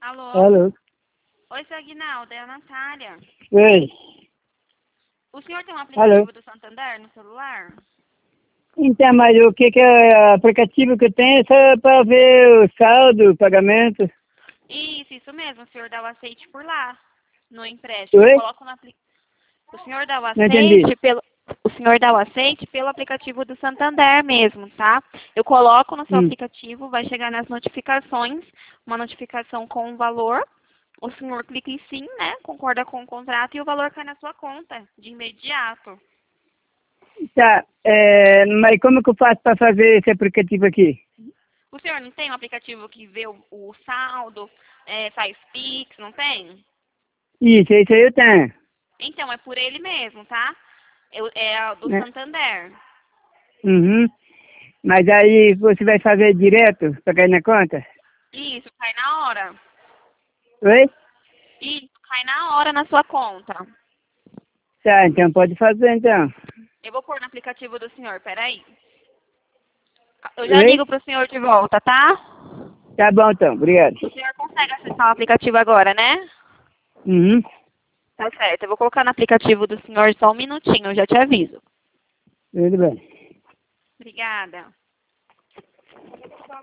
Alô? Alô? Oi, seu Aguinaldo, é a Natália. Oi. O senhor tem um Alô? aplicativo do Santander no celular? Então, mas o que é o aplicativo que eu tenho é só para ver o saldo, o pagamento? Isso mesmo. O senhor dá o aceite por lá, no empréstimo. Eu Oi? coloco no O senhor dá o Não entendi. aceite pelo... O senhor dá o aceite pelo aplicativo do Santander mesmo, tá? Eu coloco no seu Hum. aplicativo, vai chegar nas notificações, uma notificação com o valor. O senhor clica em sim, né? Concorda com o contrato e o valor cai na sua conta, de imediato. Tá, mas como que eu faço para fazer esse aplicativo aqui? O senhor não tem um aplicativo que vê o saldo, faz Pix, não tem? Isso aí eu tenho. Então, é por ele mesmo, tá? É do Né? Santander. Uhum. Mas aí você vai fazer direto para cair na conta? Isso, cai na hora. Oi? Isso, cai na hora na sua conta. Tá, então pode fazer então. Eu vou pôr no aplicativo do senhor, peraí. Eu já Oi? ligo pro senhor de volta, tá? Tá bom então, obrigado. O senhor consegue acessar o aplicativo agora, né? Uhum. Tá certo, eu vou colocar no aplicativo do senhor só um minutinho, eu já te aviso. Tudo bem. Obrigada.